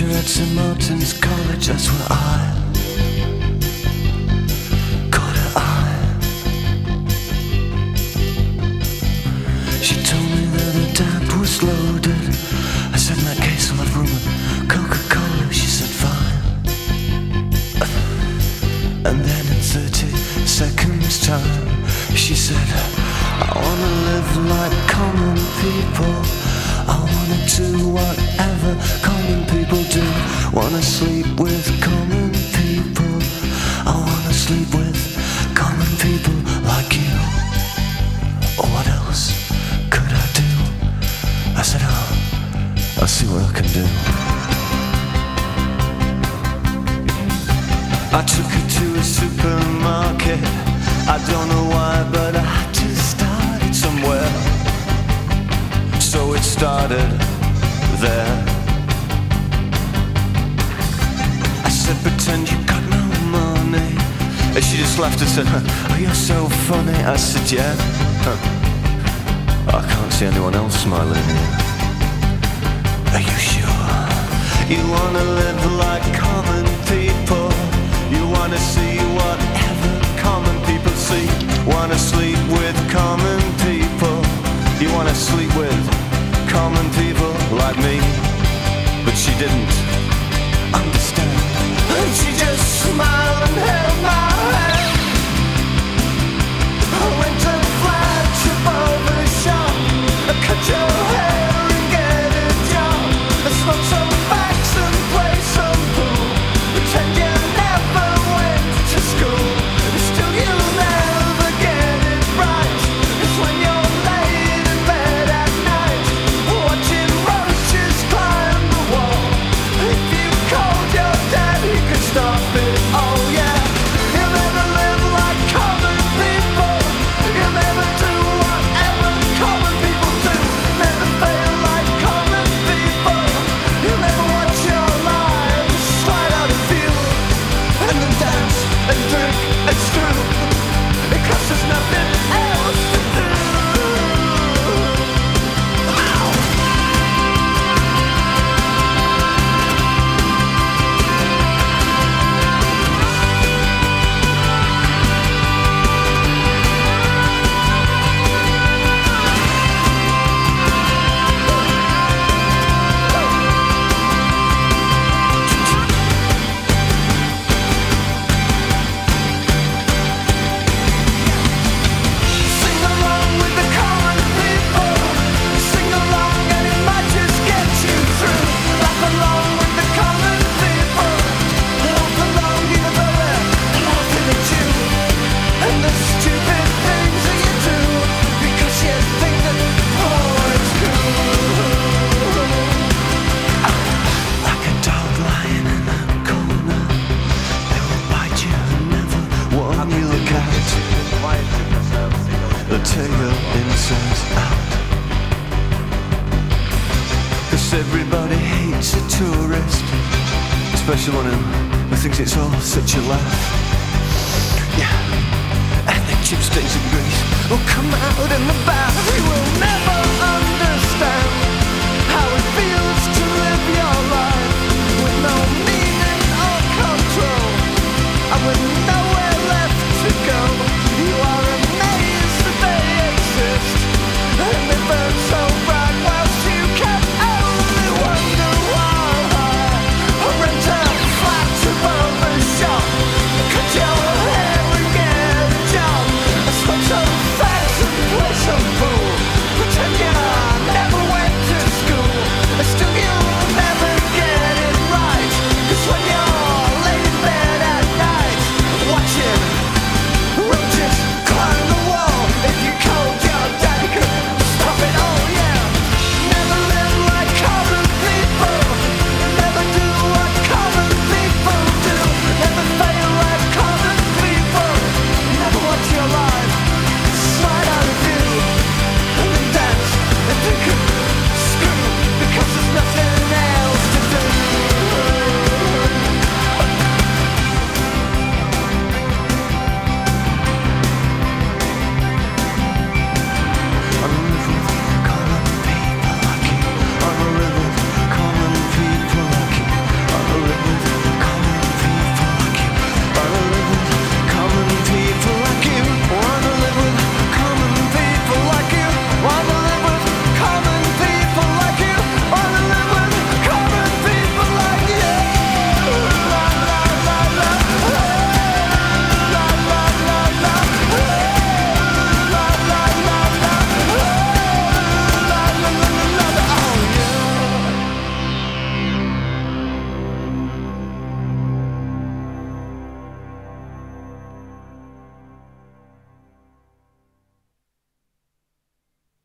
teacher at St. Martin's College, that's where I caught her eye. She told me that her dad was loaded. I said, in that case I'll have rum and Coca-Cola. She said, fine. And then in 30 seconds time, she said, I wanna live like common people. I wanna do whatever common people do. Wanna sleep with common people. I wanna sleep with common people like you. Or what else could I do? I said, oh, I'll see what I can do. I took her to a supermarket. I don't know why, but I had to start it somewhere. So it started there. I said, pretend you got no money. And she just laughed and said, oh, you're so funny. I said, yeah. I can't see anyone else smiling here. Are you sure? You wanna live like common people. You wanna see whatever common people see. Wanna sleep with common people. You wanna sleep with common people like me. But she didn't understand. And she just smiled and held my hand. I went to the flagship barber shop. I cut your hair and get a job. I smoke some facts and play some pool. Pretend you never went to school. Still you'll never get it right. It's when you're laid in bed at night, watching roaches climb the wall. If you called your dad, he could stop it. Oh yeah. You'll never live like common people. You'll never do whatever common people do. Never fail like common people. You'll never watch your lives slide out of view. And then dance and drink and screw. Because there's nothing else to do. Ow. Sing along with the common people. Sing along and it might just get you through. Laugh along with the common people. Laugh along even though they're laughing at you. And the stupid things that you do. Because you think that, oh, it's cool. Like a dog lying in a corner. They will bite you and never warn you. Look at the tail inside out. 'Cause everybody hates a tourist, especially one who thinks it's all such a laugh. Yeah, and the chip stains and grease will come out in the bath. You will never